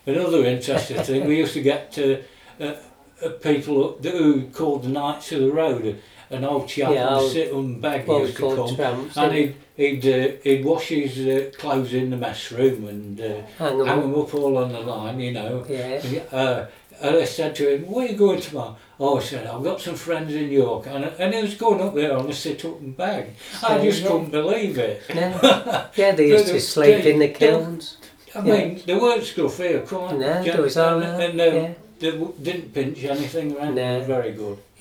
another interesting thing, we used to get people who called the Knights of the Road, an old chap on sit and beg used to come, tramps, and he'd wash his clothes in the mess room and hang them up all on the line, you know. Yeah. And I said to him, "Where are you going tomorrow?" Oh, he said, "I've got some friends in York," and he was going up there on a sit up and bag. I just couldn't believe it. No. Yeah, they used to sleep in the kilns. I mean, they weren't scruffy or quite. No, there was all and they didn't pinch anything around. They were very good.